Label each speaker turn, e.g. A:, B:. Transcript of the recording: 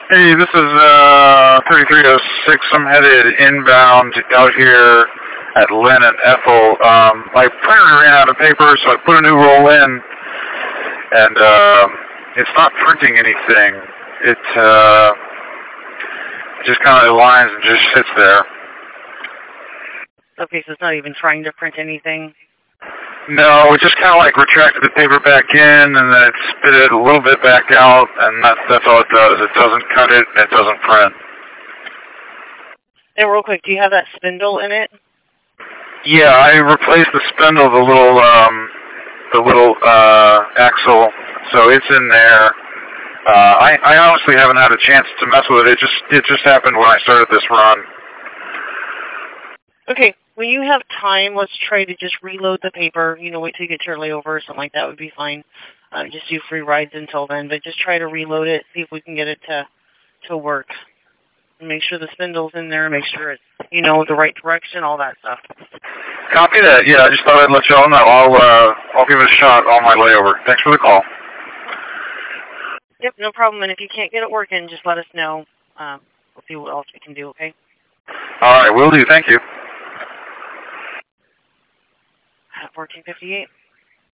A: Hey, this is 3306. I'm headed inbound out here at Lynn and Ethel. My printer ran out of paper, so I put a new roll in, and it's not printing anything. It just kind of aligns and just sits there.
B: Okay, so it's not even trying to print anything?
A: No, it just kind of like retracted the paper back in, and then it spit it a little bit back out, and that's all it does. It doesn't cut it, and it doesn't print.
B: And real quick, do you have that spindle in it?
A: Yeah, I replaced the spindle, the little axle, so it's in there. I honestly haven't had a chance to mess with it. It just happened when I started this run.
B: Okay, when you have time, let's try to just reload the paper. You know, wait till you get to your layover or something like that would be fine. Just do free rides until then, but just try to reload it, see if we can get it to work. And make sure the spindle's in there, make sure it's, you know, the right direction, all that stuff.
A: Copy that. Yeah, I just thought I'd let y'all know. I'll give it a shot on my layover. Thanks for the call.
B: Yep, no problem. And if you can't get it working, just let us know. We'll see what else we can do, okay?
A: All right, will do. Thank you.
B: At 1458.